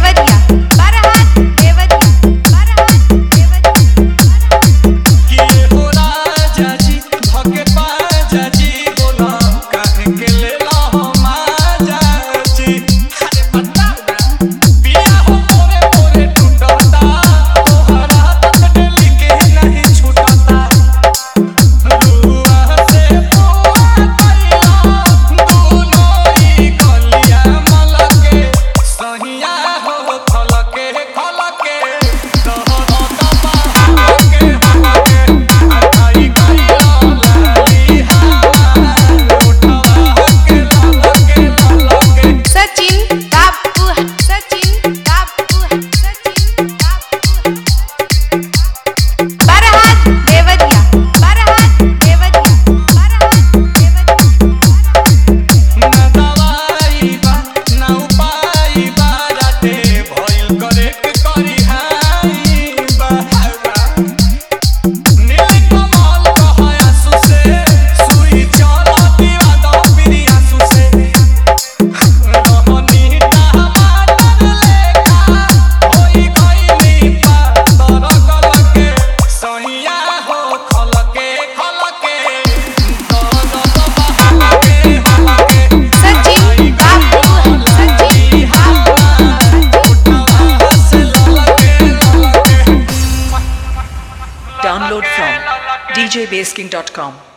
देवरिया बरहात देवरिया किए हो राजा जी भगे बाजा जी बोला काहे के लेला हो माजा जी अरे बता ना पिया हो मोरे मोरे टूटता तोहरा तक डेली के नहीं छूटता रुआ से बुआ कइला दोनों ही गलिया मलके सहिया हो खलके खलके तोहरा दबा के आई कइला लाली हमार उठवा के ललके ललके सचिन बाबू बरहात देवरिया ना दवाई बा ना उपाय बा राते भइल करे के करी हाई बा नील कमल कहया सुसे सुई चलती वादा पिरी आंसू से रहनी टमाटर लेखा होई गइली पातर गलके सहिया हो खलके खलके दर्द बहाके हलके सचिन बाबू Download from djbasking.com.